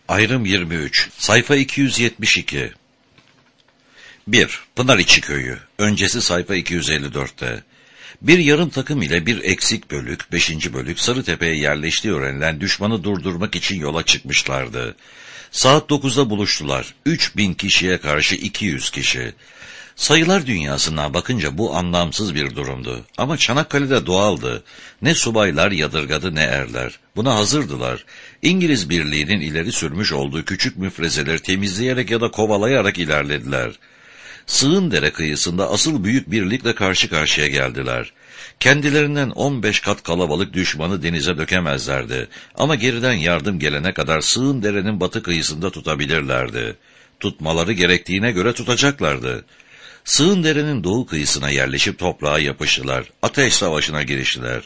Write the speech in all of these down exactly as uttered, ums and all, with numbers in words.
Ayrım yirmi üç. Sayfa iki yüz yetmiş iki. bir. Pınariçi Köyü. Öncesi sayfa iki yüz elli dörtte. Bir yarım takım ile bir eksik bölük, beşinci bölük Sarıtepe'ye yerleştiği öğrenilen düşmanı durdurmak için yola çıkmışlardı. Saat dokuzda buluştular. üç bin kişiye karşı iki yüz kişi. Sayılar dünyasından bakınca bu anlamsız bir durumdu. Ama Çanakkale'de doğaldı. Ne subaylar yadırgadı ne erler. Buna hazırdılar. İngiliz birliğinin ileri sürmüş olduğu küçük müfrezeleri temizleyerek ya da kovalayarak ilerlediler. Sığındere kıyısında asıl büyük birlikle karşı karşıya geldiler. Kendilerinden on beş kat kalabalık düşmanı denize dökemezlerdi. Ama geriden yardım gelene kadar Sığındere'nin batı kıyısında tutabilirlerdi. Tutmaları gerektiğine göre tutacaklardı. Sığındere'nin doğu kıyısına yerleşip toprağa yapıştılar. Ateş savaşına giriştiler.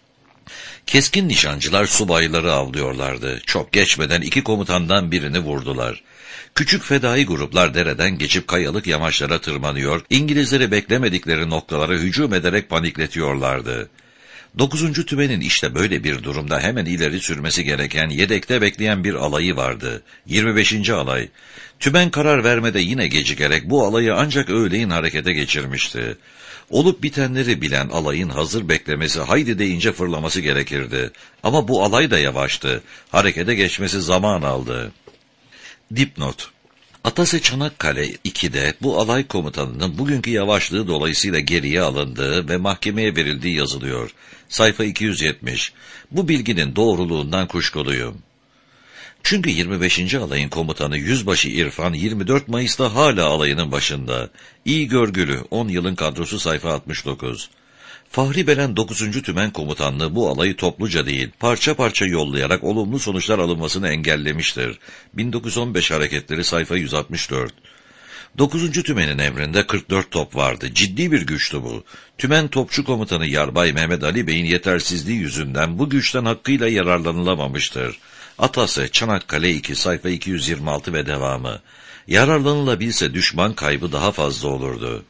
Keskin nişancılar subayları avlıyorlardı. Çok geçmeden iki komutandan birini vurdular. Küçük fedai gruplar dereden geçip kayalık yamaçlara tırmanıyor, İngilizleri beklemedikleri noktalara hücum ederek panikletiyorlardı. Dokuzuncu Tümen'in işte böyle bir durumda hemen ileri sürmesi gereken, yedekte bekleyen bir alayı vardı. yirmi beşinci alay. Tümen karar vermede yine gecikerek bu alayı ancak öğleyin harekete geçirmişti. Olup bitenleri bilen alayın hazır beklemesi, haydi deyince fırlaması gerekirdi. Ama bu alay da yavaştı. Harekete geçmesi zaman aldı. Dipnot: Atase Çanakkale iki'de bu alay komutanının bugünkü yavaşlığı dolayısıyla geriye alındığı ve mahkemeye verildiği yazılıyor. Sayfa iki yüz yetmiş. Bu bilginin doğruluğundan kuşkuluyum. Çünkü yirmi beşinci alayın komutanı Yüzbaşı İrfan yirmi dört Mayıs'ta hala alayının başında. İyi görgülü, on yılın kadrosu sayfa altmış dokuz. Fahri Belen dokuzuncu Tümen Komutanlığı bu alayı topluca değil, parça parça yollayarak olumlu sonuçlar alınmasını engellemiştir. bin dokuz yüz on beş hareketleri sayfa yüz altmış dört. dokuzuncu Tümen'in emrinde kırk dört top vardı. Ciddi bir güçtü bu. Tümen Topçu Komutanı Yarbay Mehmet Ali Bey'in yetersizliği yüzünden bu güçten hakkıyla yararlanılamamıştır. Atase Çanakkale iki sayfa iki yüz yirmi altı ve devamı. Yararlanılabilse düşman kaybı daha fazla olurdu.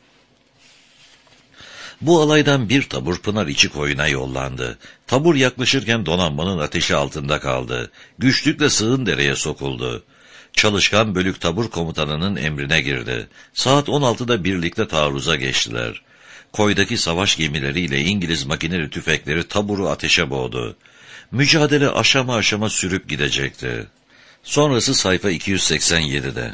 Bu alaydan bir tabur Pınariçi Koyu'na yollandı. Tabur yaklaşırken donanmanın ateşi altında kaldı. Güçlükle Sığındere'ye sokuldu. Çalışkan bölük tabur komutanının emrine girdi. Saat on altıda birlikte taarruza geçtiler. Koydaki savaş gemileriyle İngiliz makineli tüfekleri taburu ateşe boğdu. Mücadele aşama aşama sürüp gidecekti. Sonrası sayfa iki yüz seksen yedi'de.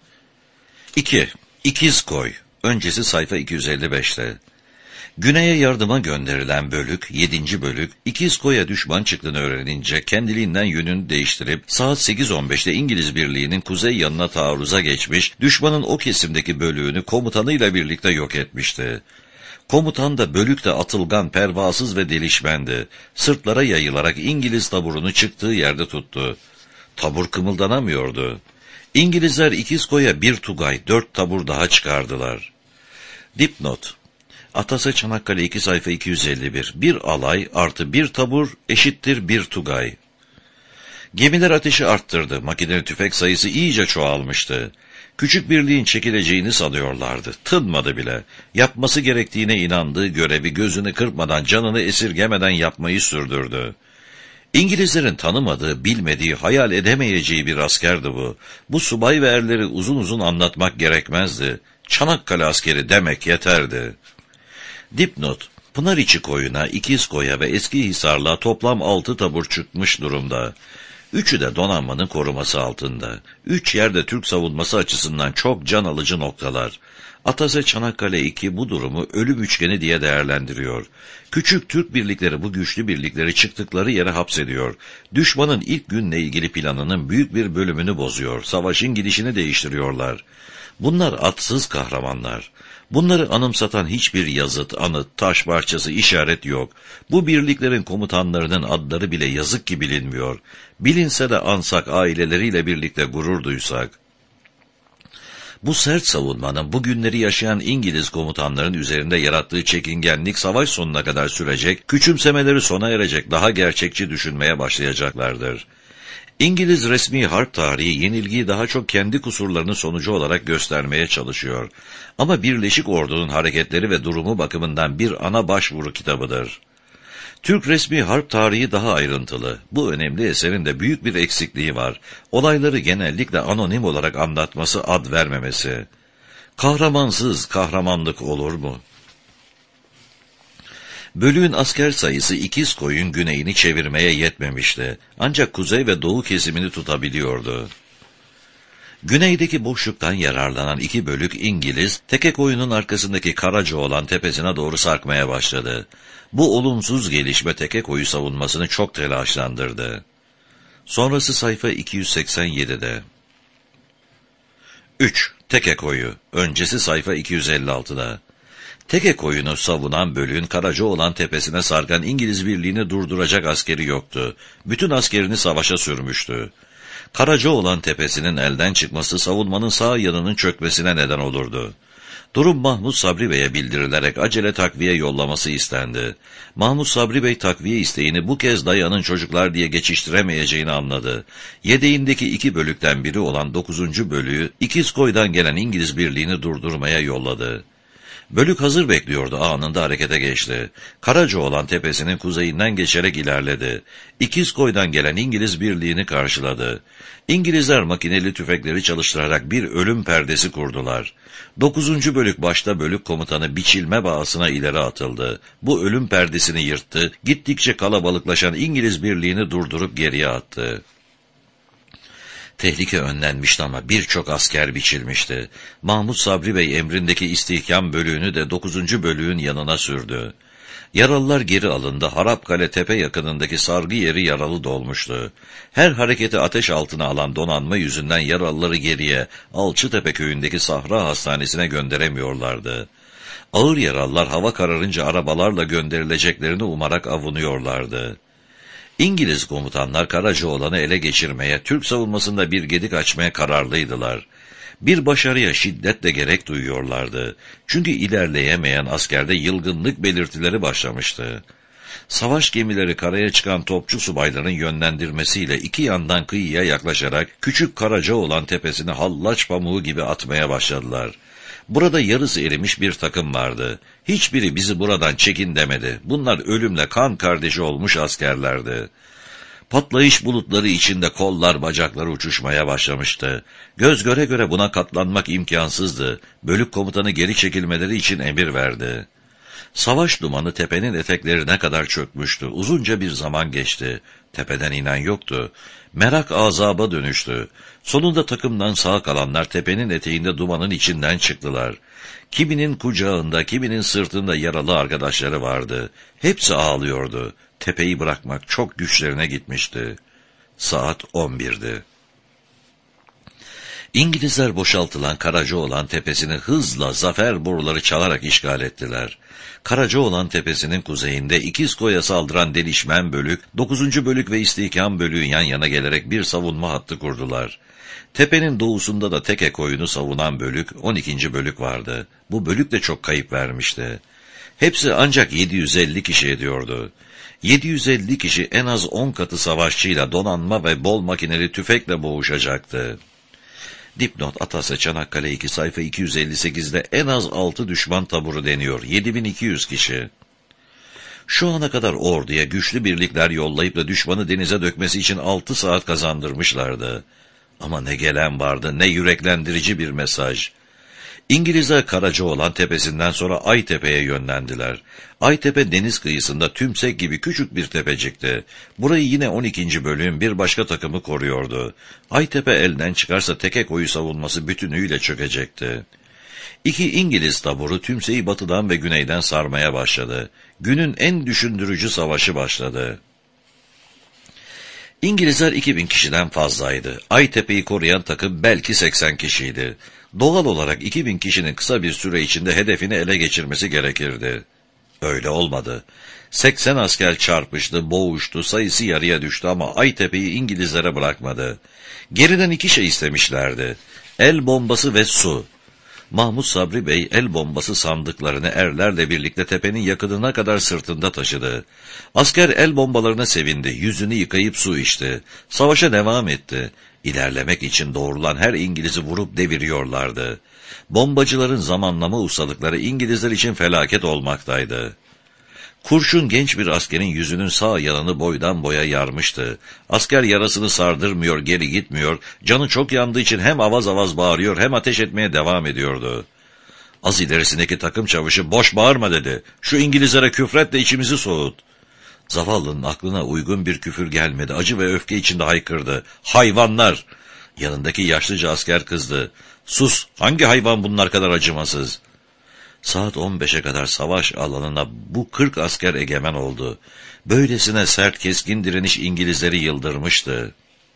iki. İkizkoy. Öncesi sayfa iki yüz elli beş'te. Güney'e yardıma gönderilen bölük, yedinci bölük, İkizkoy'a düşman çıktığını öğrenince kendiliğinden yönünü değiştirip saat sekiz on beş'te İngiliz birliğinin kuzey yanına taarruza geçmiş, düşmanın o kesimdeki bölüğünü komutanıyla birlikte yok etmişti. Komutan da bölükte atılgan, pervasız ve delişmendi. Sırtlara yayılarak İngiliz taburunu çıktığı yerde tuttu. Tabur kımıldanamıyordu. İngilizler İkizkoy'a bir tugay, dört tabur daha çıkardılar. Dipnot: Atase Çanakkale iki sayfa iki yüz elli bir. Bir alay artı bir tabur eşittir bir tugay. Gemiler ateşi arttırdı. Makineli tüfek sayısı iyice çoğalmıştı. Küçük birliğin çekileceğini sanıyorlardı. Tınmadı bile. Yapması gerektiğine inandığı görevi gözünü kırpmadan, canını esirgemeden yapmayı sürdürdü. İngilizlerin tanımadığı, bilmediği, hayal edemeyeceği bir askerdi bu. Bu subay ve erleri uzun uzun anlatmak gerekmezdi. Çanakkale askeri demek yeterdi. Dipnot: Pınariçi Koyu'na, İkizkoy'a ve Eskihisar'la toplam altı tabur çıkmış durumda. Üçü de donanmanın koruması altında. Üç yerde Türk savunması açısından çok can alıcı noktalar. Atase Çanakkale iki bu durumu ölüm üçgeni diye değerlendiriyor. Küçük Türk birlikleri bu güçlü birlikleri çıktıkları yere hapsediyor. Düşmanın ilk günle ilgili planının büyük bir bölümünü bozuyor. Savaşın gidişini değiştiriyorlar. Bunlar atsız kahramanlar. Bunları anımsatan hiçbir yazıt, anıt, taş parçası, işaret yok. Bu birliklerin komutanlarının adları bile yazık ki bilinmiyor. Bilinse de ansak, aileleriyle birlikte gurur duysak. Bu sert savunmanın bugünleri yaşayan İngiliz komutanların üzerinde yarattığı çekingenlik savaş sonuna kadar sürecek, küçümsemeleri sona erecek, daha gerçekçi düşünmeye başlayacaklardır. İngiliz resmi harp tarihi yenilgiyi daha çok kendi kusurlarının sonucu olarak göstermeye çalışıyor. Ama Birleşik Ordu'nun hareketleri ve durumu bakımından bir ana başvuru kitabıdır. Türk resmi harp tarihi daha ayrıntılı. Bu önemli eserin de büyük bir eksikliği var. Olayları genellikle anonim olarak anlatması, ad vermemesi. Kahramansız kahramanlık olur mu? Bölüğün asker sayısı İkizkoy'un güneyini çevirmeye yetmemişti. Ancak kuzey ve doğu kesimini tutabiliyordu. Güneydeki boşluktan yararlanan iki bölük İngiliz, Tekekoyun'un arkasındaki Karacaoğlan tepesine doğru sarkmaya başladı. Bu olumsuz gelişme Tekekoyu savunmasını çok telaşlandırdı. Sonrası sayfa iki yüz seksen yedi'de. üç. Tekekoyu. Öncesi sayfa iki yüz elli altı'da. Tekekoyun'u savunan bölüğün Karacaoğlan tepesine sarkan İngiliz birliğini durduracak askeri yoktu. Bütün askerini savaşa sürmüştü. Karacaoğlan tepesinin elden çıkması savunmanın sağ yanının çökmesine neden olurdu. Durum Mahmud Sabri Bey'e bildirilerek acele takviye yollaması istendi. Mahmud Sabri Bey takviye isteğini bu kez dayanın çocuklar diye geçiştiremeyeceğini anladı. Yedeğindeki iki bölükten biri olan dokuzuncu bölüğü İkizkoy'dan gelen İngiliz birliğini durdurmaya yolladı. Bölük hazır bekliyordu, anında harekete geçti. Karacaoğlan tepesinin kuzeyinden geçerek ilerledi. İkizkoy'dan gelen İngiliz birliğini karşıladı. İngilizler makineli tüfekleri çalıştırarak bir ölüm perdesi kurdular. Dokuzuncu bölük başta bölük komutanı biçilme bağısına ileri atıldı. Bu ölüm perdesini yırttı, gittikçe kalabalıklaşan İngiliz birliğini durdurup geriye attı. Tehlike önlenmişti ama birçok asker biçilmişti. Mahmud Sabri Bey emrindeki istihkam bölüğünü de dokuzuncu bölüğün yanına sürdü. Yaralılar geri alındı. Harapkale tepe yakınındaki sargı yeri yaralı dolmuştu. Her hareketi ateş altına alan donanma yüzünden yaralıları geriye, Alçıtepe köyündeki Sahra Hastanesi'ne gönderemiyorlardı. Ağır yaralılar hava kararınca arabalarla gönderileceklerini umarak avunuyorlardı. İngiliz komutanlar Karacaoğlan'ı ele geçirmeye, Türk savunmasında bir gedik açmaya kararlıydılar. Bir başarıya şiddetle gerek duyuyorlardı. Çünkü ilerleyemeyen askerde yılgınlık belirtileri başlamıştı. Savaş gemileri karaya çıkan topçu subayların yönlendirmesiyle iki yandan kıyıya yaklaşarak küçük Karacaoğlan tepesini hallaç pamuğu gibi atmaya başladılar. Burada yarısı erimiş bir takım vardı. Hiçbiri bizi buradan çekin demedi. Bunlar ölümle kan kardeşi olmuş askerlerdi. Patlayış bulutları içinde kollar bacakları uçuşmaya başlamıştı. Göz göre göre buna katlanmak imkansızdı. Bölük komutanı geri çekilmeleri için emir verdi. Savaş dumanı tepenin eteklerine kadar çökmüştü. Uzunca bir zaman geçti. Tepeden inen yoktu. Merak azaba dönüştü. Sonunda takımdan sağ kalanlar tepenin eteğinde dumanın içinden çıktılar. Kiminin kucağında, kiminin sırtında yaralı arkadaşları vardı. Hepsi ağlıyordu. Tepeyi bırakmak çok güçlerine gitmişti. Saat on bir'di. İngilizler boşaltılan Karacaoğlan tepesini hızla zafer boruları çalarak işgal ettiler. Karacaoğlan tepesinin kuzeyinde İkizkoy'a saldıran Delişmen bölük, dokuzuncu bölük ve İstihkam bölüğü yan yana gelerek bir savunma hattı kurdular. Tepenin doğusunda da Tekekoyun'u savunan bölük, on ikinci bölük vardı. Bu bölük de çok kayıp vermişti. Hepsi ancak yedi yüz elli kişi ediyordu. yedi yüz elli kişi en az on katı savaşçıyla, donanma ve bol makineli tüfekle boğuşacaktı. Dipnot Atası Çanakkale iki sayfa iki yüz elli sekiz'de en az altı düşman taburu deniyor. yedi bin iki yüz kişi. Şu ana kadar orduya güçlü birlikler yollayıp da düşmanı denize dökmesi için altı saat kazandırmışlardı. Ama ne gelen vardı, ne yüreklendirici bir mesaj. İngilizler Karacaoğlan tepesinden sonra Aytepe'ye yönlendiler. Aytepe deniz kıyısında Tümsek gibi küçük bir tepecikti. Burayı yine on ikinci bölüğün bir başka takımı koruyordu. Aytepe elden çıkarsa Tekekoyu savunması bütünüyle çökecekti. İki İngiliz taburu Tümsek'i batıdan ve güneyden sarmaya başladı. Günün en düşündürücü savaşı başladı. İngilizler iki bin kişiden fazlaydı. Aytepe'yi koruyan takım belki seksen kişiydi. Doğal olarak iki bin kişinin kısa bir süre içinde hedefini ele geçirmesi gerekirdi. Öyle olmadı. seksen asker çarpıştı, boğuştu, sayısı yarıya düştü ama Aytepe'yi İngilizlere bırakmadı. Geriden iki şey istemişlerdi: el bombası ve su. Mahmud Sabri Bey el bombası sandıklarını erlerle birlikte tepenin yakınına kadar sırtında taşıdı. Asker el bombalarına sevindi, yüzünü yıkayıp su içti. Savaşa devam etti. İlerlemek için doğrulan her İngiliz'i vurup deviriyorlardı. Bombacıların zamanlama ustalıkları İngilizler için felaket olmaktaydı. Kurşun genç bir askerin yüzünün sağ yanını boydan boya yarmıştı. Asker yarasını sardırmıyor, geri gitmiyor, canı çok yandığı için hem avaz avaz bağırıyor hem ateş etmeye devam ediyordu. Az ilerisindeki takım çavuşu boş bağırma dedi. Şu İngilizlere küfret de içimizi soğut. Zavallının aklına uygun bir küfür gelmedi. Acı ve öfke içinde haykırdı. Hayvanlar! Yanındaki yaşlıca asker kızdı. Sus! Hangi hayvan bunlar kadar acımasız? Saat on beşe kadar savaş alanına bu kırk asker egemen oldu. Böylesine sert keskin direniş İngilizleri yıldırmıştı.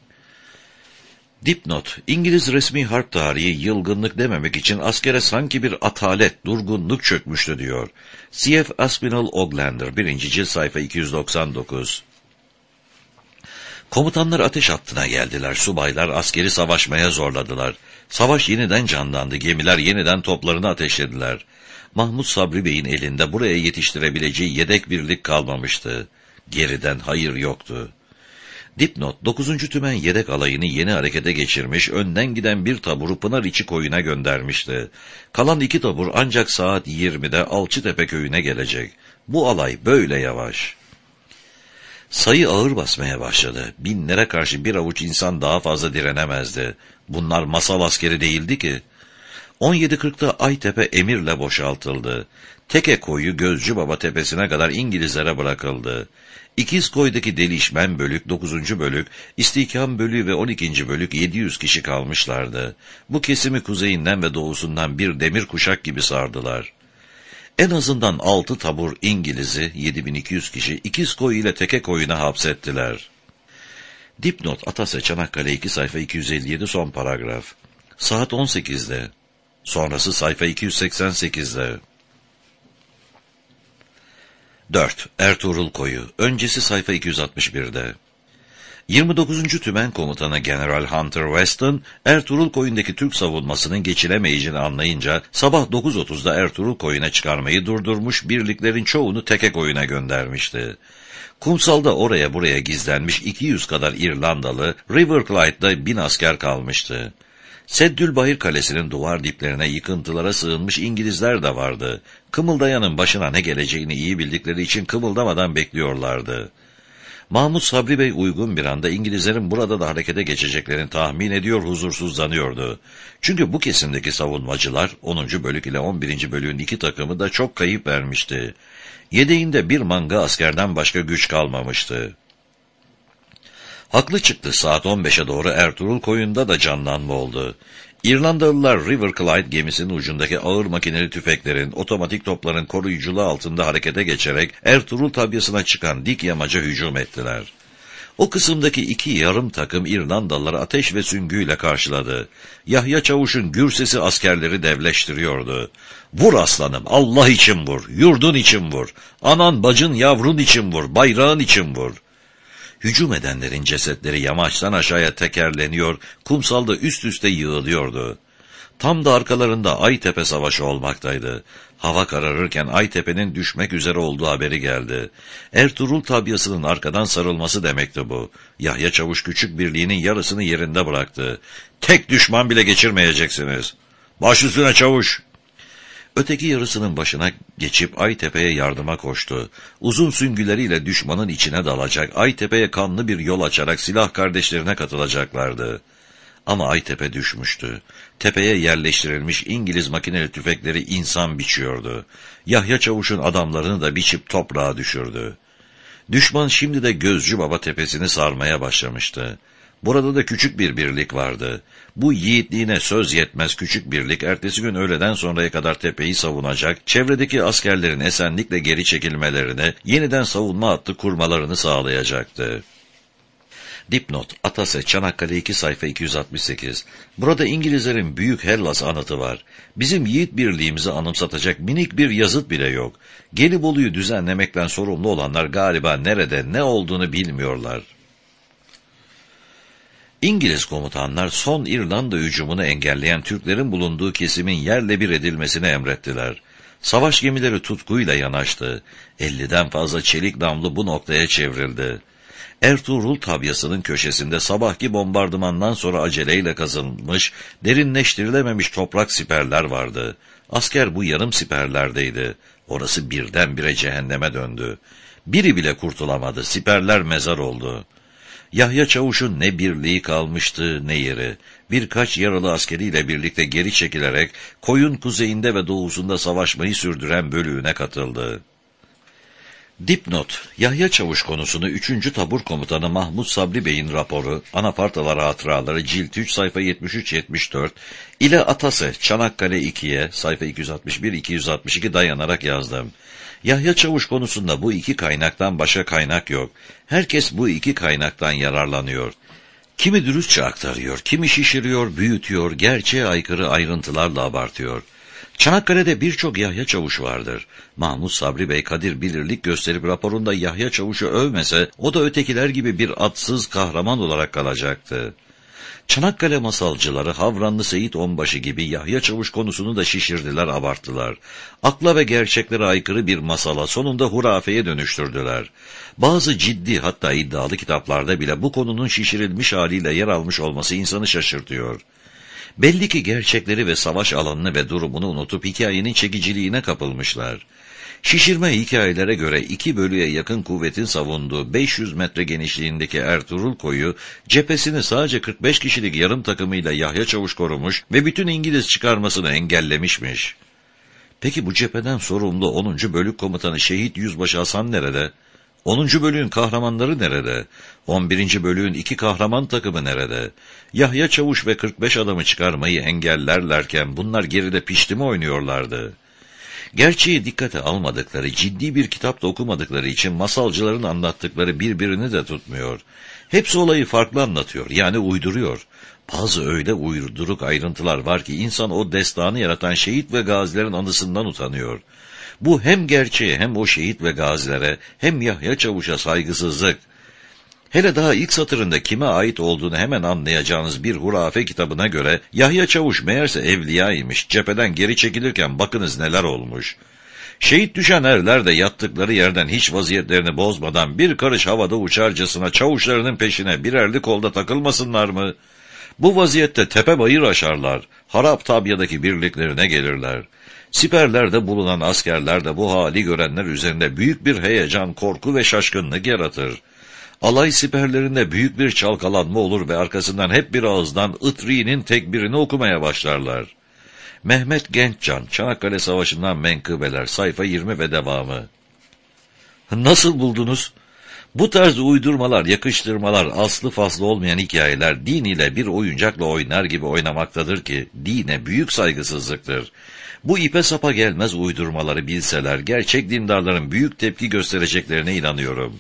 Dipnot, İngiliz resmi harp tarihi yılgınlık dememek için askere sanki bir atalet, durgunluk çökmüştü diyor. C F Aspinall Oglander, birinci cilt sayfa iki yüz doksan dokuz. Komutanlar ateş hattına geldiler, subaylar askeri savaşmaya zorladılar. Savaş yeniden canlandı, gemiler yeniden toplarını ateşlediler. Mahmud Sabri Bey'in elinde buraya yetiştirebileceği yedek birlik kalmamıştı. Geriden hayır yoktu. Dipnot, dokuzuncu Tümen yedek alayını yeni harekete geçirmiş, önden giden bir taburu Pınariçi koyuna göndermişti. Kalan iki tabur ancak saat yirmide Alçıtepe köyüne gelecek. Bu alay böyle yavaş. Sayı ağır basmaya başladı. Binlere karşı bir avuç insan daha fazla direnemezdi. Bunlar masal askeri değildi ki. on yedi kırkta Aytepe emirle boşaltıldı. Teke koyu Gözcübaba tepesine kadar İngilizlere bırakıldı. İkizkoy'daki Delişmen bölük, dokuzuncu bölük, İstihkam bölüğü ve on ikinci bölük yedi yüz kişi kalmışlardı. Bu kesimi kuzeyinden ve doğusundan bir demir kuşak gibi sardılar. En azından altı tabur İngiliz'i, yedi bin iki yüz kişi, İkizkoy ile Tekekoy'una hapsettiler. Dipnot, Atase Çanakkale iki sayfa iki yüz elli yedi son paragraf. Saat on sekizde. Sonrası sayfa iki yüz seksen sekizde. dört. Ertuğrul Koyu. Öncesi sayfa iki yüz altmış birde. yirmi dokuzuncu Tümen Komutanı General Hunter Weston, Ertuğrul Koyu'ndaki Türk savunmasının geçilemeyeceğini anlayınca sabah dokuz otuzda Ertuğrul Koyu'na çıkarmayı durdurmuş, birliklerin çoğunu Tekekoyu'na göndermişti. Kumsalda oraya buraya gizlenmiş iki yüz kadar İrlandalı, River Clyde'da bin asker kalmıştı. Seddülbahir Kalesi'nin duvar diplerine yıkıntılara sığınmış İngilizler de vardı. Kımıldayanın başına ne geleceğini iyi bildikleri için kımıldamadan bekliyorlardı. Mahmud Sabri Bey uygun bir anda İngilizlerin burada da harekete geçeceklerini tahmin ediyor, huzursuzlanıyordu. Çünkü bu kesimdeki savunmacılar onuncu bölük ile on birinci bölüğün iki takımı da çok kayıp vermişti. Yedeğinde bir manga askerden başka güç kalmamıştı. Haklı çıktı, saat on beşe doğru Ertuğrul Koyu'nda da canlanma oldu. İrlandalılar River Clyde gemisinin ucundaki ağır makineli tüfeklerin, otomatik topların koruyuculuğu altında harekete geçerek Ertuğrul tabyasına çıkan dik yamaca hücum ettiler. O kısımdaki iki yarım takım İrlandalıları ateş ve süngüyle karşıladı. Yahya Çavuş'un gür sesi askerleri devleştiriyordu. Vur aslanım, Allah için vur, yurdun için vur, anan bacın yavrun için vur, bayrağın için vur. Hücum edenlerin cesetleri yamaçtan aşağıya tekerleniyor, kumsalda üst üste yığılıyordu. Tam da arkalarında Aytepe Savaşı olmaktaydı. Hava kararırken Aytepe'nin düşmek üzere olduğu haberi geldi. Ertuğrul tabyasının arkadan sarılması demekti bu. Yahya Çavuş küçük birliğinin yarısını yerinde bıraktı. Tek düşman bile geçirmeyeceksiniz. Baş üstüne Çavuş! Öteki yarısının başına geçip Aytepe'ye yardıma koştu. Uzun süngüleriyle düşmanın içine dalacak, Aytepe'ye kanlı bir yol açarak silah kardeşlerine katılacaklardı. Ama Aytepe düşmüştü. Tepeye yerleştirilmiş İngiliz makineli tüfekleri insan biçiyordu. Yahya Çavuş'un adamlarını da biçip toprağa düşürdü. Düşman şimdi de Gözcübaba tepesini sarmaya başlamıştı. Burada da küçük bir birlik vardı. Bu yiğitliğine söz yetmez küçük birlik, ertesi gün öğleden sonraya kadar tepeyi savunacak, çevredeki askerlerin esenlikle geri çekilmelerini, yeniden savunma hattı kurmalarını sağlayacaktı. Dipnot, Atase, Çanakkale iki sayfa iki yüz altmış sekiz. Burada İngilizlerin Büyük Hellas anıtı var. Bizim yiğit birliğimizi anımsatacak minik bir yazıt bile yok. Gelibolu'yu düzenlemekten sorumlu olanlar galiba nerede, ne olduğunu bilmiyorlar. İngiliz komutanlar son İrlanda hücumunu engelleyen Türklerin bulunduğu kesimin yerle bir edilmesini emrettiler. Savaş gemileri tutkuyla yanaştı. elliden fazla çelik damlı bu noktaya çevrildi. Ertuğrul tabyasının köşesinde sabahki bombardımandan sonra aceleyle kazılmış, derinleştirilememiş toprak siperler vardı. Asker bu yarım siperlerdeydi. Orası birdenbire cehenneme döndü. Biri bile kurtulamadı, siperler mezar oldu. Yahya Çavuş'un ne birliği kalmıştı ne yeri. Birkaç yaralı askeriyle birlikte geri çekilerek koyun kuzeyinde ve doğusunda savaşmayı sürdüren bölüğüne katıldı. Dipnot: Yahya Çavuş konusunu üçüncü Tabur Komutanı Mahmut Sabri Bey'in raporu, Anafartalar Hatıraları cilt üç sayfa yetmiş üç yetmiş dört ile Atase Çanakkale ikiye sayfa iki yüz altmış bir iki yüz altmış iki dayanarak yazdım. Yahya Çavuş konusunda bu iki kaynaktan başka kaynak yok. Herkes bu iki kaynaktan yararlanıyor. Kimi dürüstçe aktarıyor, kimi şişiriyor, büyütüyor, gerçeğe aykırı ayrıntılarla abartıyor. Çanakkale'de birçok Yahya Çavuş vardır. Mahmut Sabri Bey kadir bilirlik gösterip raporunda Yahya Çavuş'u övmese, o da ötekiler gibi bir atsız kahraman olarak kalacaktı. Çanakkale masalcıları Havranlı Seyit Onbaşı gibi Yahya Çavuş konusunu da şişirdiler, abarttılar. Akla ve gerçeklere aykırı bir masala, sonunda hurafeye dönüştürdüler. Bazı ciddi, hatta iddialı kitaplarda bile bu konunun şişirilmiş haliyle yer almış olması insanı şaşırtıyor. Belli ki gerçekleri ve savaş alanını ve durumunu unutup hikayenin çekiciliğine kapılmışlar. Şişirme hikayelere göre iki bölüye yakın kuvvetin savunduğu beş yüz metre genişliğindeki Ertuğrul Koyu, cephesini sadece kırk beş kişilik yarım takımıyla Yahya Çavuş korumuş ve bütün İngiliz çıkarmasını engellemişmiş. Peki bu cepheden sorumlu onuncu Bölük Komutanı Şehit Yüzbaşı Hasan nerede? onuncu bölüğün kahramanları nerede? on birinci bölüğün iki kahraman takımı nerede? Yahya Çavuş ve kırk beş adamı çıkarmayı engellerlerken bunlar geride pişti mi oynuyorlardı? Gerçeği dikkate almadıkları, ciddi bir kitap da okumadıkları için masalcıların anlattıkları birbirini de tutmuyor. Hepsi olayı farklı anlatıyor, yani uyduruyor. Bazı öyle uyduruk ayrıntılar var ki insan o destanı yaratan şehit ve gazilerin anısından utanıyor. Bu hem gerçeğe hem o şehit ve gazilere hem Yahya Çavuş'a saygısızlık. Hele daha ilk satırında kime ait olduğunu hemen anlayacağınız bir hurafe kitabına göre Yahya Çavuş meğerse evliyaymış, cepheden geri çekilirken bakınız neler olmuş. Şehit düşen erler de yattıkları yerden hiç vaziyetlerini bozmadan bir karış havada uçarcasına çavuşlarının peşine birerli kolda takılmasınlar mı? Bu vaziyette tepe bayır aşarlar, harap tabyadaki birliklerine gelirler. Siperlerde bulunan askerler de bu hali görenler üzerinde büyük bir heyecan, korku ve şaşkınlık yaratır. Alay siperlerinde büyük bir çalkalanma olur ve arkasından hep bir ağızdan Itri'nin tekbirini okumaya başlarlar. Mehmet Gençcan, Çanakkale Savaşı'ndan menkıbeler, sayfa yirmi ve devamı. Nasıl buldunuz? Bu tarz uydurmalar, yakıştırmalar, aslı faslı olmayan hikayeler din ile bir oyuncakla oynar gibi oynamaktadır ki dine büyük saygısızlıktır. Bu ipe sapa gelmez uydurmaları bilseler gerçek dindarların büyük tepki göstereceklerine inanıyorum.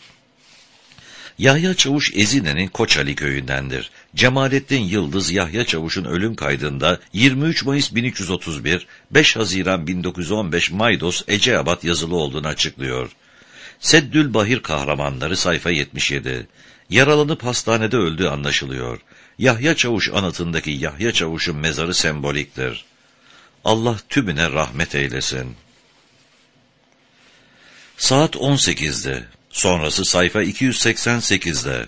Yahya Çavuş Ezine'nin Koçali köyündendir. Cemalettin Yıldız Yahya Çavuş'un ölüm kaydında yirmi üç Mayıs bin üç yüz otuz bir, beş Haziran bin dokuz yüz on beş Maydos Eceabat yazılı olduğunu açıklıyor. Seddül Bahir kahramanları sayfa yetmiş yedi. Yaralanıp hastanede öldüğü anlaşılıyor. Yahya Çavuş anıtındaki Yahya Çavuş'un mezarı semboliktir. Allah tümüne rahmet eylesin. Saat on sekizdi. Sonrası sayfa iki yüz seksen sekizde.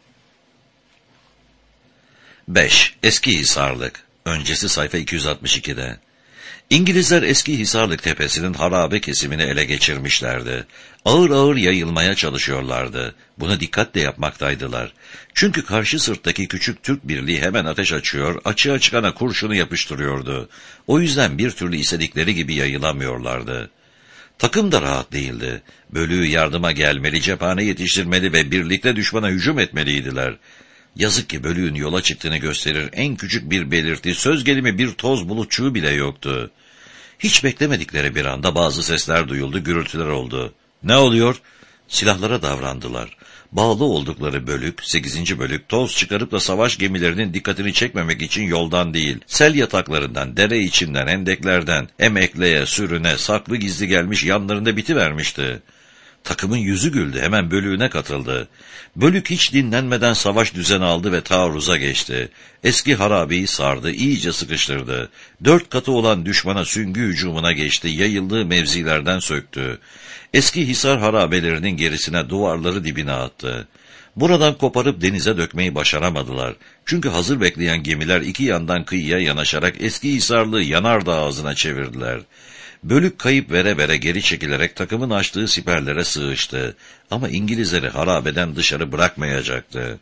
beş. Eski Hisarlık. Öncesi sayfa iki yüz altmış ikide. İngilizler Eski Hisarlık tepesinin harabe kesimini ele geçirmişlerdi. Ağır ağır yayılmaya çalışıyorlardı. Bunu dikkatle yapmaktaydılar. Çünkü karşı sırttaki küçük Türk birliği hemen ateş açıyor, açığa çıkana kurşunu yapıştırıyordu. O yüzden bir türlü istedikleri gibi yayılamıyorlardı. Takım da rahat değildi. Bölüğü yardıma gelmeli, cephane yetiştirmeli ve birlikte düşmana hücum etmeliydiler. Yazık ki bölüğün yola çıktığını gösterir en küçük bir belirti, söz gelimi bir toz bulutçuğu bile yoktu. Hiç beklemedikleri bir anda bazı sesler duyuldu, gürültüler oldu. Ne oluyor? Silahlara davrandılar. Bağlı oldukları bölük, sekizinci bölük, toz çıkarıp da savaş gemilerinin dikkatini çekmemek için yoldan değil, sel yataklarından, dere içinden, hendeklerden, emekleye, sürüne, saklı gizli gelmiş yanlarında bitivermişti. Takımın yüzü güldü, hemen bölüğüne katıldı. Bölük hiç dinlenmeden savaş düzeni aldı ve taarruza geçti. Eski harabeyi sardı, iyice sıkıştırdı. Dört katı olan düşmana süngü hücumuna geçti, yayıldığı mevzilerden söktü. Eski Hisar harabelerinin gerisine duvarları dibine attı. Buradan koparıp denize dökmeyi başaramadılar. Çünkü hazır bekleyen gemiler iki yandan kıyıya yanaşarak Eski Hisarlığı yanardağ ağzına çevirdiler. Bölük kayıp vere vere geri çekilerek takımın açtığı siperlere sığıştı. Ama İngilizleri harabeden dışarı bırakmayacaktı.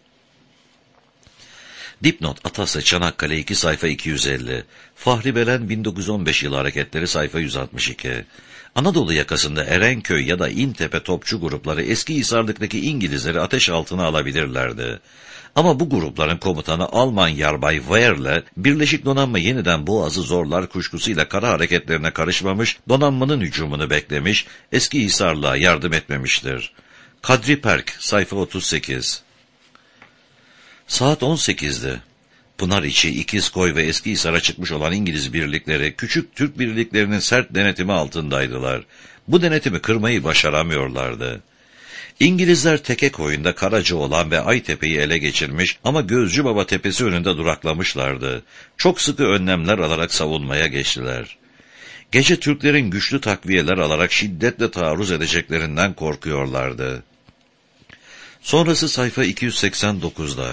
Dipnot Atasya Çanakkale iki sayfa iki yüz elli. Fahri Belen bin dokuz yüz on beş yılı hareketleri sayfa yüz altmış iki. Anadolu yakasında Erenköy ya da İntepe topçu grupları Eskihisar'daki İngilizleri ateş altına alabilirlerdi. Ama bu grupların komutanı Alman Yarbay Wehr'le Birleşik Donanma yeniden Boğaz'ı zorlar kuşkusuyla kara hareketlerine karışmamış, donanmanın hücumunu beklemiş, Eskihisar'la yardım etmemiştir. Kadri Perk, sayfa otuz sekiz. Saat on sekizdi. Pınariçi, İkizkoy ve Eskihisar'a çıkmış olan İngiliz birlikleri, küçük Türk birliklerinin sert denetimi altındaydılar. Bu denetimi kırmayı başaramıyorlardı. İngilizler Tekekoyun'da Karacaoğlan ve Aytepe'yi ele geçirmiş ama Gözcübaba Tepesi önünde duraklamışlardı. Çok sıkı önlemler alarak savunmaya geçtiler. Gece Türklerin güçlü takviyeler alarak şiddetle taarruz edeceklerinden korkuyorlardı. Sonrası sayfa iki yüz seksen dokuzda.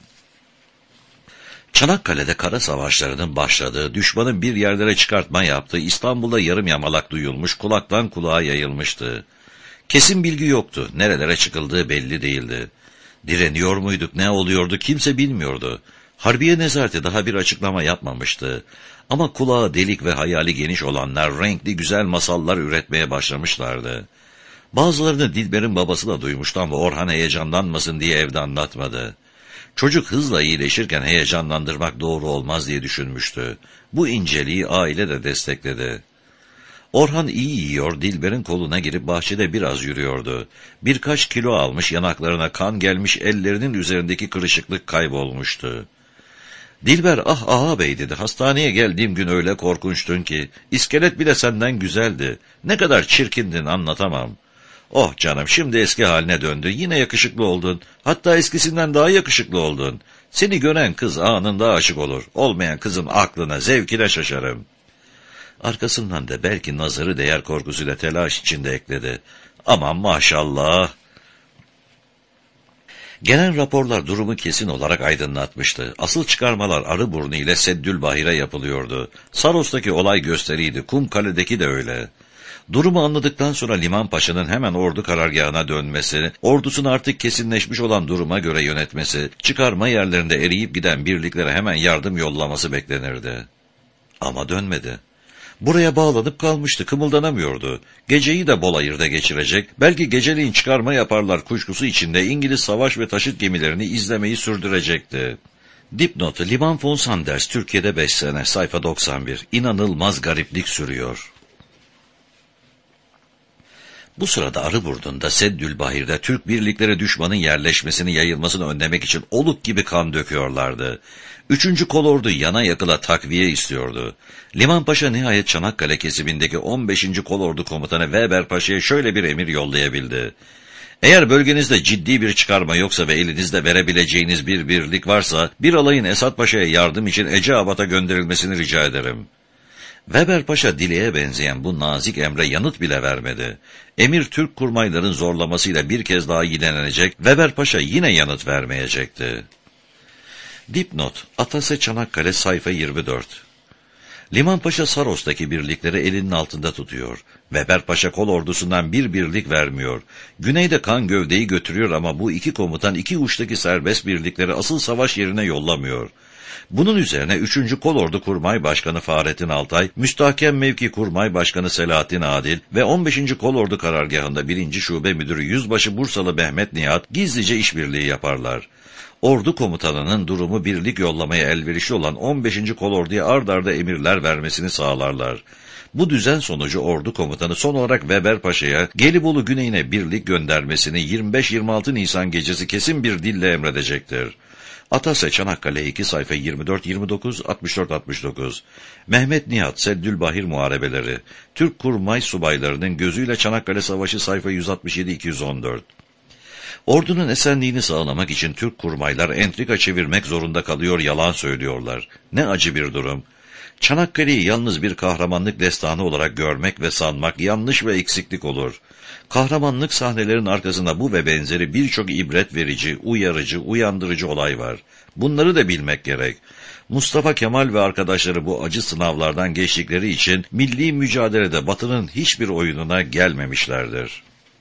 Çanakkale'de kara savaşlarının başladığı, düşmanın bir yerlere çıkartma yaptığı, İstanbul'da yarım yamalak duyulmuş, kulaktan kulağa yayılmıştı. Kesin bilgi yoktu, nerelere çıkıldığı belli değildi. Direniyor muyduk, ne oluyordu kimse bilmiyordu. Harbiye Nezareti daha bir açıklama yapmamıştı. Ama kulağı delik ve hayali geniş olanlar renkli güzel masallar üretmeye başlamışlardı. Bazılarını Dilber'in babası da duymuştu ama Orhan heyecanlanmasın diye evde anlatmadı. Çocuk hızla iyileşirken heyecanlandırmak doğru olmaz diye düşünmüştü. Bu inceliği aile de destekledi. Orhan iyi yiyor, Dilber'in koluna girip bahçede biraz yürüyordu. Birkaç kilo almış, yanaklarına kan gelmiş, ellerinin üzerindeki kırışıklık kaybolmuştu. Dilber, ah ağabey dedi, hastaneye geldiğim gün öyle korkunçtun ki, iskelet bile senden güzeldi. Ne kadar çirkindin anlatamam. Oh canım, şimdi eski haline döndü, yine yakışıklı oldun, hatta eskisinden daha yakışıklı oldun. Seni gören kız anında aşık olur, olmayan kızın aklına, zevkine şaşarım. Arkasından da belki nazarı değer korkusuyla telaş içinde ekledi. Aman maşallah. Gelen raporlar durumu kesin olarak aydınlatmıştı. Asıl çıkarmalar Arıburnu ile Seddülbahir'e yapılıyordu. Saros'taki olay gösteriydi, Kumkale'deki de öyle. Durumu anladıktan sonra Liman Paşa'nın hemen ordu karargahına dönmesi, ordusunu artık kesinleşmiş olan duruma göre yönetmesi, çıkarma yerlerinde eriyip giden birliklere hemen yardım yollaması beklenirdi. Ama dönmedi. Buraya bağlanıp kalmıştı, kımıldanamıyordu. Geceyi de Bolayır'da geçirecek, belki geceliğin çıkarma yaparlar kuşkusu içinde İngiliz savaş ve taşıt gemilerini izlemeyi sürdürecekti. Dipnotu Liman von Sanders, Türkiye'de beş sene, sayfa doksan bir. İnanılmaz gariplik sürüyor. Bu sırada Arıburnu'nda, Seddülbahir'de Türk birlikleri düşmanın yerleşmesini, yayılmasını önlemek için oluk gibi kan döküyorlardı. Üçüncü kolordu yana yakıla takviye istiyordu. Liman Paşa nihayet Çanakkale kesimindeki on beşinci kolordu komutanı Weber Paşa'ya şöyle bir emir yollayabildi. Eğer bölgenizde ciddi bir çıkarma yoksa ve elinizde verebileceğiniz bir birlik varsa, bir alayın Esat Paşa'ya yardım için Eceabat'a gönderilmesini rica ederim. Weber Paşa dileğe benzeyen bu nazik emre yanıt bile vermedi. Emir Türk kurmayların zorlamasıyla bir kez daha yinelenecek, Weber Paşa yine yanıt vermeyecekti. Dipnot Atasya Çanakkale sayfa yirmi dört. Liman Paşa Saros'taki birlikleri elinin altında tutuyor. Weber Paşa kol ordusundan bir birlik vermiyor. Güneyde kan gövdeyi götürüyor ama bu iki komutan iki uçtaki serbest birlikleri asıl savaş yerine yollamıyor. Bunun üzerine üçüncü Kolordu Kurmay Başkanı Fahrettin Altay, Müstahkem Mevki Kurmay Başkanı Selahattin Adil ve on beşinci Kolordu Karargahı'nda birinci Şube Müdürü Yüzbaşı Bursalı Mehmet Nihat gizlice işbirliği yaparlar. Ordu komutanının durumu birlik yollamaya elverişli olan on beşinci Kolordu'ya ard arda emirler vermesini sağlarlar. Bu düzen sonucu ordu komutanı son olarak Weber Paşa'ya Gelibolu güneyine birlik göndermesini yirmi beş yirmi altı Nisan gecesi kesin bir dille emredecektir. Atasya Çanakkale iki sayfa yirmi dört yirmi dokuz altmış dört altmış dokuz. Mehmet Nihat Seddülbahir Muharebeleri. Türk kurmay subaylarının gözüyle Çanakkale Savaşı sayfa yüz altmış yedi iki yüz on dört. Ordunun esenliğini sağlamak için Türk kurmaylar entrika çevirmek zorunda kalıyor, yalan söylüyorlar. Ne acı bir durum. Çanakkale'yi yalnız bir kahramanlık destanı olarak görmek ve sanmak yanlış ve eksiklik olur. Kahramanlık sahnelerin arkasında bu ve benzeri birçok ibret verici, uyarıcı, uyandırıcı olay var. Bunları da bilmek gerek. Mustafa Kemal ve arkadaşları bu acı sınavlardan geçtikleri için milli mücadelede Batı'nın hiçbir oyununa gelmemişlerdir.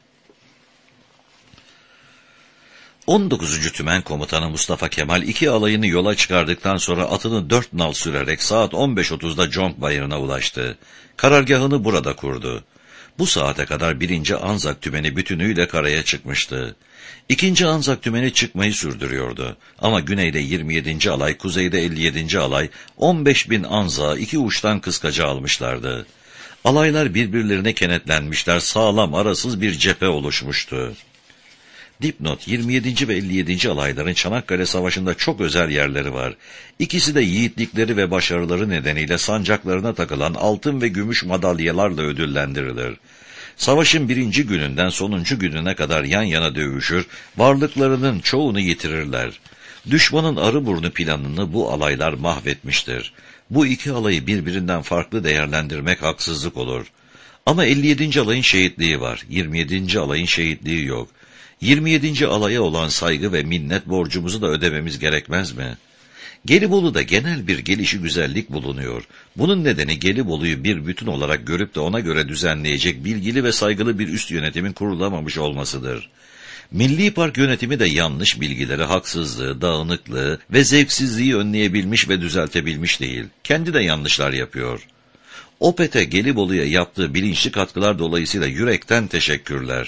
on dokuzuncu Tümen Komutanı Mustafa Kemal iki alayını yola çıkardıktan sonra atını dört nal sürerek saat on beş otuzda Conk Bayırı'na ulaştı. Karargahını burada kurdu. Bu saate kadar birinci Anzak Tümeni bütünüyle karaya çıkmıştı. İkinci Anzak Tümeni çıkmayı sürdürüyordu. Ama güneyde yirmi yedinci alay, kuzeyde elli yedinci alay, on beş bin Anzak'ı iki uçtan kıskaca almışlardı. Alaylar birbirlerine kenetlenmişler, sağlam arasız bir cephe oluşmuştu. Dipnot, yirmi yedinci ve elli yedinci alayların Çanakkale Savaşı'nda çok özel yerleri var. İkisi de yiğitlikleri ve başarıları nedeniyle sancaklarına takılan altın ve gümüş madalyalarla ödüllendirilir. Savaşın birinci gününden sonuncu gününe kadar yan yana dövüşür, varlıklarının çoğunu yitirirler. Düşmanın Arıburnu planını bu alaylar mahvetmiştir. Bu iki alayı birbirinden farklı değerlendirmek haksızlık olur. Ama elli yedinci alayın şehitliği var, yirmi yedinci alayın şehitliği yok. yirmi yedinci alaya olan saygı ve minnet borcumuzu da ödememiz gerekmez mi? Gelibolu'da genel bir gelişigüzellik bulunuyor. Bunun nedeni Gelibolu'yu bir bütün olarak görüp de ona göre düzenleyecek bilgili ve saygılı bir üst yönetimin kurulamamış olmasıdır. Milli Park yönetimi de yanlış bilgileri, haksızlığı, dağınıklığı ve zevksizliği önleyebilmiş ve düzeltebilmiş değil. Kendi de yanlışlar yapıyor. Opet'e Gelibolu'ya yaptığı bilinçli katkılar dolayısıyla yürekten teşekkürler.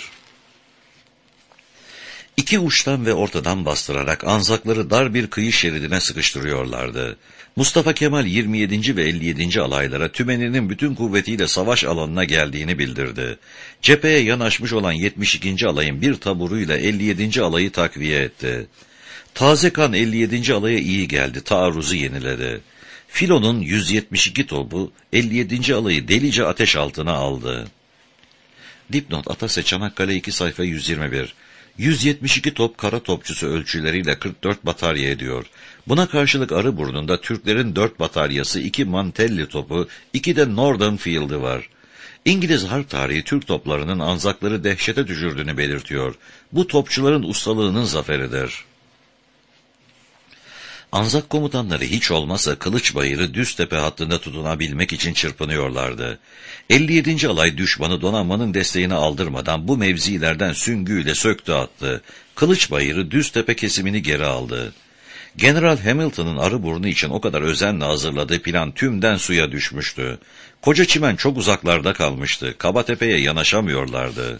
İki uçtan ve ortadan bastırarak Anzakları dar bir kıyı şeridine sıkıştırıyorlardı. Mustafa Kemal yirmi yedinci ve elli yedinci alaylara tümeninin bütün kuvvetiyle savaş alanına geldiğini bildirdi. Cepheye yanaşmış olan yetmiş ikinci alayın bir taburuyla elli yedinci alayı takviye etti. Taze kan elli yedinci alaya iyi geldi, taarruzu yeniledi. Filo'nun yüz yetmiş iki topu elli yedinci alayı delice ateş altına aldı. Dipnot Atase Çanakkale iki sayfa yüz yirmi bir. yüz yetmiş iki top kara topçusu ölçüleriyle kırk dört batarya ediyor. Buna karşılık Arıburnu'nda Türklerin dört bataryası, iki Mantelli topu, iki de Northern Field'ı var. İngiliz harp tarihi Türk toplarının Anzakları dehşete düşürdüğünü belirtiyor. Bu topçuların ustalığının zaferidir. Anzak komutanları hiç olmazsa Kılıçbayır'ı Düztepe hattında tutunabilmek için çırpınıyorlardı. elli yedinci alay düşmanı donanmanın desteğini aldırmadan bu mevzilerden süngüyle söktü attı. Kılıçbayır'ı Düztepe kesimini geri aldı. General Hamilton'ın Arıburnu için o kadar özenle hazırladığı plan tümden suya düşmüştü. Koca Çimen çok uzaklarda kalmıştı. Kabatepe'ye yanaşamıyorlardı.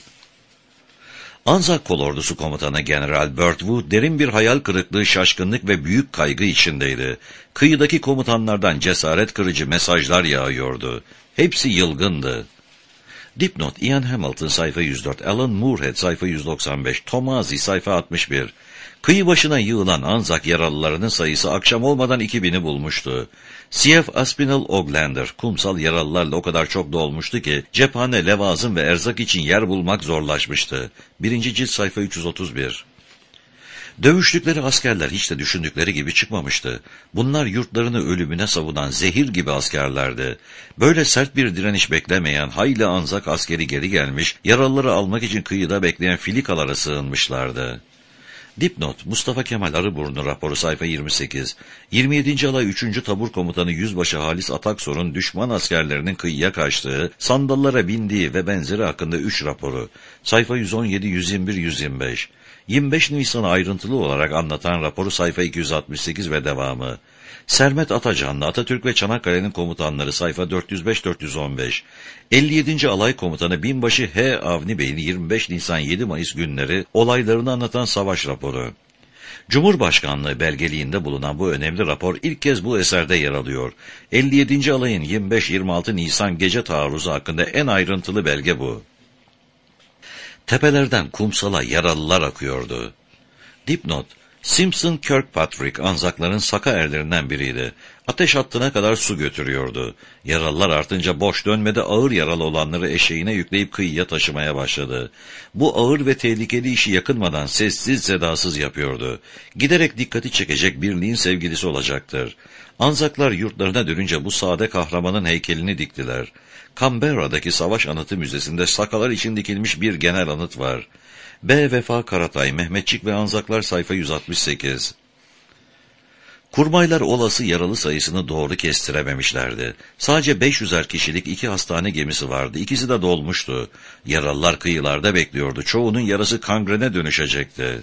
Anzak Kolordusu Komutanı General Birdwood derin bir hayal kırıklığı, şaşkınlık ve büyük kaygı içindeydi. Kıyıdaki komutanlardan cesaret kırıcı mesajlar yağıyordu. Hepsi yılgındı. Dipnot Ian Hamilton sayfa yüz dört, Alan Moorhead sayfa yüz doksan beş, Tomazi sayfa altmış bir. Kıyı başına yığılan Anzak yaralılarının sayısı akşam olmadan iki bini bulmuştu. C F Aspinall Oglander kumsal yaralılarla o kadar çok dolmuştu ki cephane, levazım ve erzak için yer bulmak zorlaşmıştı. Birinci cilt sayfa üç yüz otuz bir. Dövüştükleri askerler hiç de düşündükleri gibi çıkmamıştı. Bunlar yurtlarını ölümüne savunan zehir gibi askerlerdi. Böyle sert bir direniş beklemeyen hayli Anzak askeri geri gelmiş, yaralıları almak için kıyıda bekleyen filikalara sığınmışlardı. Dipnot Mustafa Kemal Arıburnu raporu sayfa yirmi sekiz. yirmi yedinci alay üçüncü tabur komutanı Yüzbaşı Halis Ataksor'un düşman askerlerinin kıyıya kaçtığı, sandallara bindiği ve benzeri hakkında üç raporu. Sayfa yüz on yedi, yüz yirmi bir, yüz yirmi beş. yirmi beş Nisan'ı ayrıntılı olarak anlatan raporu sayfa iki yüz altmış sekiz ve devamı. Sermet Atacanlı, Atatürk ve Çanakkale'nin komutanları sayfa dört yüz beş dört yüz on beş. elli yedinci alay komutanı Binbaşı H. Avni Bey'in yirmi beş Nisan yedi Mayıs günleri olaylarını anlatan savaş raporu. Cumhurbaşkanlığı belgeliğinde bulunan bu önemli rapor ilk kez bu eserde yer alıyor. elli yedinci alayın yirmi beş yirmi altı Nisan gece taarruzu hakkında en ayrıntılı belge bu. Tepelerden kumsala yaralılar akıyordu. Dipnot Simpson Kirkpatrick Anzakların saka erlerinden biriydi. Ateş hattına kadar su götürüyordu. Yaralılar artınca boş dönmede ağır yaralı olanları eşeğine yükleyip kıyıya taşımaya başladı. Bu ağır ve tehlikeli işi yakınmadan sessiz sedasız yapıyordu. Giderek dikkati çekecek birliğin sevgilisi olacaktır. Anzaklar yurtlarına dönünce bu sade kahramanın heykelini diktiler. Canberra'daki Savaş Anıtı Müzesi'nde sakalar için dikilmiş bir genel anıt var. B. Vefa Karatay, Mehmetçik ve Anzaklar sayfa yüz altmış sekiz. Kurmaylar olası yaralı sayısını doğru kestirememişlerdi. Sadece beş yüzer kişilik iki hastane gemisi vardı. İkisi de dolmuştu. Yaralılar kıyılarda bekliyordu. Çoğunun yarası kangrene dönüşecekti.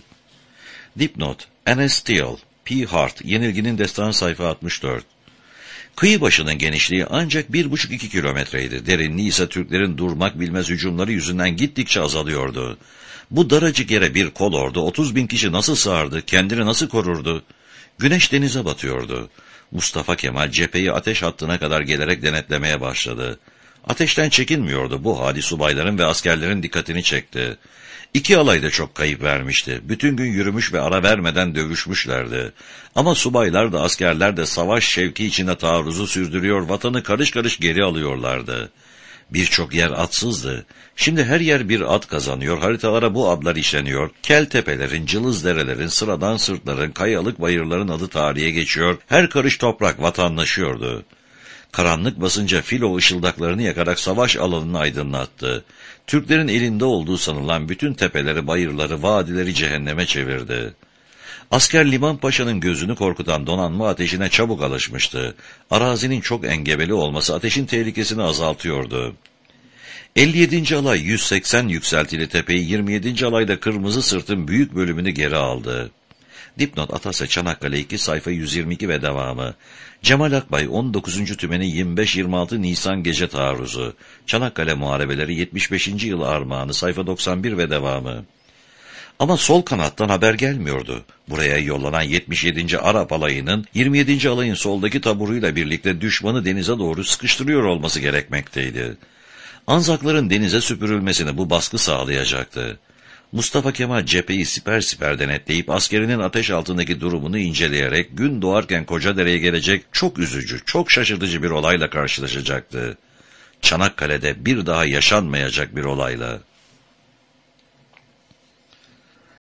Dipnot: N S Steele, P. Hart, Yenilginin Destanı, sayfa altmış dört. Kıyı başının genişliği ancak bir buçuk iki kilometreydi. Derinliği ise Türklerin durmak bilmez hücumları yüzünden gittikçe azalıyordu. Bu daracık yere bir kolordu otuz bin kişi nasıl sığardı, kendini nasıl korurdu? Güneş denize batıyordu. Mustafa Kemal cepheyi ateş hattına kadar gelerek denetlemeye başladı. Ateşten çekinmiyordu. Bu hali subayların ve askerlerin dikkatini çekti. İki alay da çok kayıp vermişti. Bütün gün yürümüş ve ara vermeden dövüşmüşlerdi. Ama subaylar da askerler de savaş şevki içinde taarruzu sürdürüyor, vatanı karış karış geri alıyorlardı. Birçok yer atsızdı. Şimdi her yer bir at kazanıyor, haritalara bu adlar işleniyor. Kel tepelerin, cılız derelerin, sıradan sırtların, kayalık bayırların adı tarihe geçiyor. Her karış toprak vatanlaşıyordu. Karanlık basınca filo ışıldaklarını yakarak savaş alanını aydınlattı. Türklerin elinde olduğu sanılan bütün tepeleri, bayırları, vadileri cehenneme çevirdi. Asker Liman Paşa'nın gözünü korkutan donanma ateşine çabuk alışmıştı. Arazinin çok engebeli olması ateşin tehlikesini azaltıyordu. elli yedinci alay yüz seksen yükseltili tepeyi, yirmi yedinci alayda Kırmızı Sırt'ın büyük bölümünü geri aldı. Dipnot: Atasa, Çanakkale iki, sayfa yüz yirmi iki ve devamı. Cemal Akbay, on dokuzuncu tümeni, yirmi beş yirmi altı Nisan gece taarruzu. Çanakkale Muharebeleri, yetmiş beşinci yıl armağanı, sayfa doksan bir ve devamı. Ama sol kanattan haber gelmiyordu. Buraya yollanan yetmiş yedinci Arap alayının yirmi yedinci alayın soldaki taburuyla birlikte düşmanı denize doğru sıkıştırıyor olması gerekmekteydi. Anzakların denize süpürülmesini bu baskı sağlayacaktı. Mustafa Kemal cepheyi siper siper denetleyip askerinin ateş altındaki durumunu inceleyerek gün doğarken Kocadere'ye gelecek çok üzücü, çok şaşırtıcı bir olayla karşılaşacaktı. Çanakkale'de bir daha yaşanmayacak bir olayla.